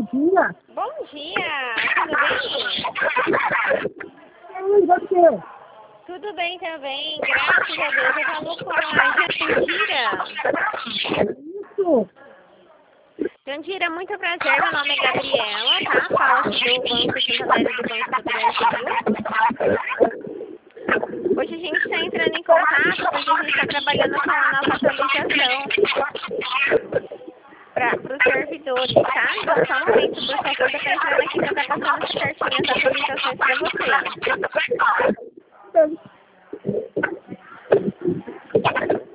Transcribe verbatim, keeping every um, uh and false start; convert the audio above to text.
dia. Bom dia, tudo bem? E você? Tudo bem também, graças a Deus. Eu falo com a Jandira. Isso. Jandira, muito prazer, meu nome é Gabriela, tá? Fala aqui do Banco Santander do Banco do Brasil. Hoje a gente está entrando em contato porque a gente está trabalhando com a nova atualização para os servidores, tá? Então só um momento, por favor, eu estou entrando aqui para estar passando certinho as atualizações para você.